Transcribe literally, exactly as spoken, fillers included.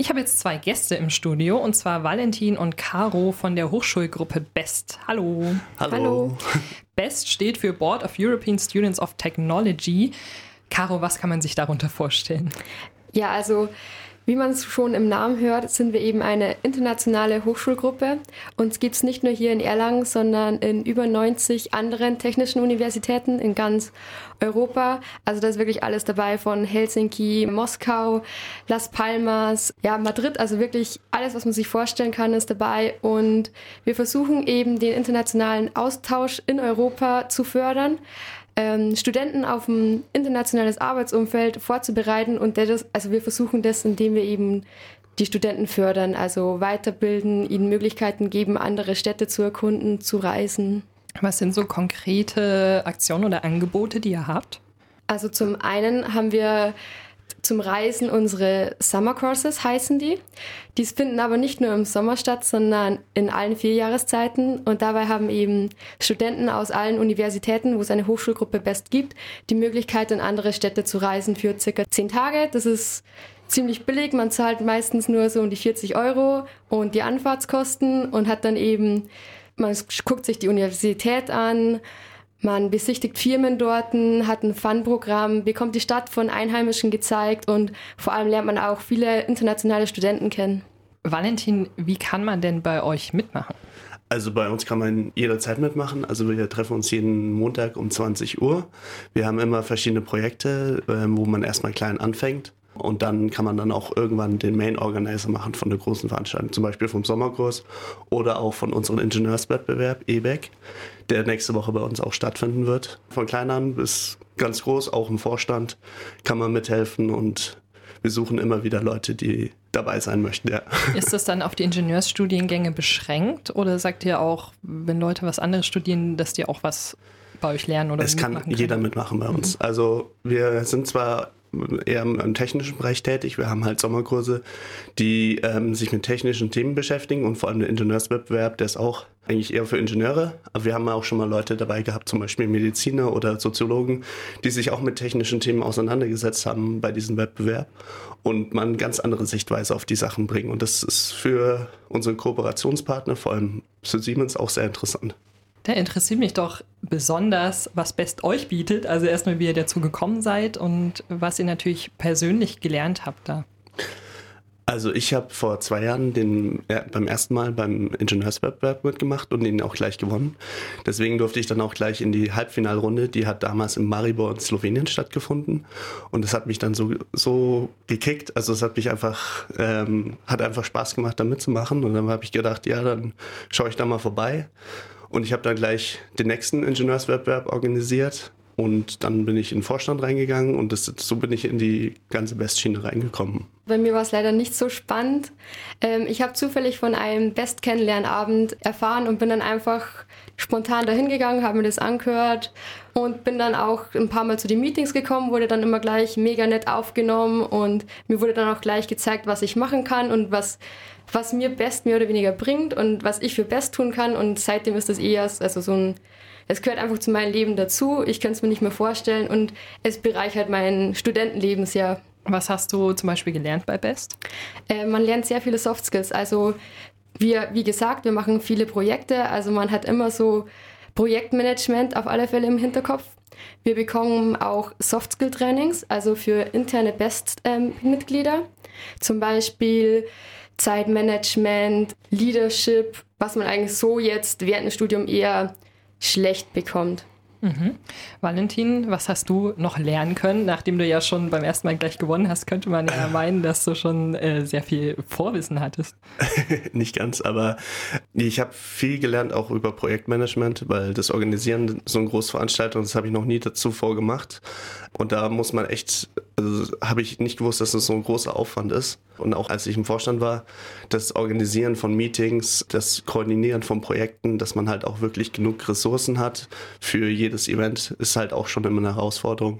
Ich habe jetzt zwei Gäste im Studio, und zwar Valentin und Caro von der Hochschulgruppe BEST. Hallo. Hallo. Hallo. BEST steht für Board of European Students of Technology. Caro, was kann man sich darunter vorstellen? Ja, also wie man es schon im Namen hört, sind wir eben eine internationale Hochschulgruppe. Uns gibt es nicht nur hier in Erlangen, sondern in über neunzig anderen technischen Universitäten in ganz Europa. Also da ist wirklich alles dabei, von Helsinki, Moskau, Las Palmas, ja, Madrid. Also wirklich alles, was man sich vorstellen kann, ist dabei. Und wir versuchen eben den internationalen Austausch in Europa zu fördern. Ähm, Studenten auf ein internationales Arbeitsumfeld vorzubereiten, und das, also wir versuchen das, indem wir eben die Studenten fördern, also weiterbilden, ihnen Möglichkeiten geben, andere Städte zu erkunden, zu reisen. Was sind so konkrete Aktionen oder Angebote, die ihr habt? Also zum einen haben wir zum Reisen unsere Summer Courses, heißen die. Die finden aber nicht nur im Sommer statt, sondern in allen vier Jahreszeiten. Und dabei haben eben Studenten aus allen Universitäten, wo es eine Hochschulgruppe BEST gibt, die Möglichkeit, in andere Städte zu reisen für circa zehn Tage. Das ist ziemlich billig. Man zahlt meistens nur so um die vierzig Euro und die Anfahrtskosten und hat dann eben, man guckt sich die Universität an, man besichtigt Firmen dort, hat ein Fun-Programm, bekommt die Stadt von Einheimischen gezeigt und vor allem lernt man auch viele internationale Studenten kennen. Valentin, wie kann man denn bei euch mitmachen? Also bei uns kann man jederzeit mitmachen. Also wir treffen uns jeden Montag um zwanzig Uhr. Wir haben immer verschiedene Projekte, wo man erstmal klein anfängt. Und dann kann man dann auch irgendwann den Main Organizer machen von der großen Veranstaltung, zum Beispiel vom Sommerkurs oder auch von unserem Ingenieurswettbewerb E B E C, der nächste Woche bei uns auch stattfinden wird. Von klein an bis ganz groß, auch im Vorstand kann man mithelfen, und wir suchen immer wieder Leute, die dabei sein möchten. Ja. Ist das dann auf die Ingenieursstudiengänge beschränkt, oder sagt ihr auch, wenn Leute was anderes studieren, dass die auch was bei euch lernen oder es mitmachen kann können? jeder mitmachen bei uns. Mhm. Also wir sind zwar eher im technischen Bereich tätig. Wir haben halt Sommerkurse, die ähm, sich mit technischen Themen beschäftigen, und vor allem der Ingenieurswettbewerb, der ist auch eigentlich eher für Ingenieure. Aber wir haben auch schon mal Leute dabei gehabt, zum Beispiel Mediziner oder Soziologen, die sich auch mit technischen Themen auseinandergesetzt haben bei diesem Wettbewerb und man eine ganz andere Sichtweise auf die Sachen bringen. Und das ist für unsere Kooperationspartner, vor allem für Siemens, auch sehr interessant. Da interessiert mich doch besonders, was BEST euch bietet. Also erstmal, wie ihr dazu gekommen seid und was ihr natürlich persönlich gelernt habt da. Also ich habe vor zwei Jahren den, ja, beim ersten Mal beim Ingenieurswettbewerb mitgemacht und den auch gleich gewonnen. Deswegen durfte ich dann auch gleich in die Halbfinalrunde, die hat damals in Maribor in Slowenien stattgefunden. Und das hat mich dann so, so gekickt. Also es hat mich einfach, ähm, hat einfach Spaß gemacht, da mitzumachen. Und dann habe ich gedacht, ja, dann schaue ich da mal vorbei. Und ich habe dann gleich den nächsten Ingenieurswettbewerb organisiert, und dann bin ich in den Vorstand reingegangen, und das, so bin ich in die ganze BEST-Schiene reingekommen. Bei mir war es leider nicht so spannend. Ähm, ich habe zufällig von einem BEST-Kennenlernabend erfahren und bin dann einfach spontan dahin gegangen, habe mir das angehört und bin dann auch ein paar Mal zu den Meetings gekommen, wurde dann immer gleich mega nett aufgenommen, und mir wurde dann auch gleich gezeigt, was ich machen kann und was was mir BEST mehr oder weniger bringt und was ich für BEST tun kann, und seitdem ist das eher also so ein, es gehört einfach zu meinem Leben dazu, ich kann es mir nicht mehr vorstellen, und es bereichert mein Studentenleben sehr. Was hast du zum Beispiel gelernt bei BEST? Äh, man lernt sehr viele Soft Skills, also wir, wie gesagt, wir machen viele Projekte, also man hat immer so Projektmanagement auf alle Fälle im Hinterkopf. Wir bekommen auch Soft-Skill-Trainings, also für interne BEST-Mitglieder, ähm, zum Beispiel Zeitmanagement, Leadership, was man eigentlich so jetzt während dem Studium eher schlecht bekommt. Mhm. Valentin, was hast du noch lernen können? Nachdem du ja schon beim ersten Mal gleich gewonnen hast, könnte man ja meinen, dass du schon äh, sehr viel Vorwissen hattest. Nicht ganz, aber ich habe viel gelernt auch über Projektmanagement, weil das Organisieren so eine große Veranstaltung, das habe ich noch nie zuvor gemacht. Und da muss man echt, also habe ich nicht gewusst, dass das so ein großer Aufwand ist. Und auch als ich im Vorstand war, das Organisieren von Meetings, das Koordinieren von Projekten, dass man halt auch wirklich genug Ressourcen hat für jedes Event, ist halt auch schon immer eine Herausforderung.